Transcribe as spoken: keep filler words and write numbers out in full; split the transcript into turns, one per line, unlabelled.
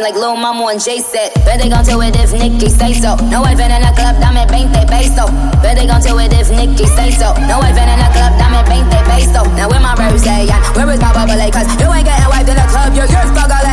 like Lil Mama and Jay said. Bet they gon' do it if Nicki say so. No wife in the club, dame veinte peso. Bet they gon' do it if Nicki say so. No wife in the club, dame veinte peso. Now where my rose, yeah, where is my bubble? Cause you ain't getting wiped in the club, you're your struggle.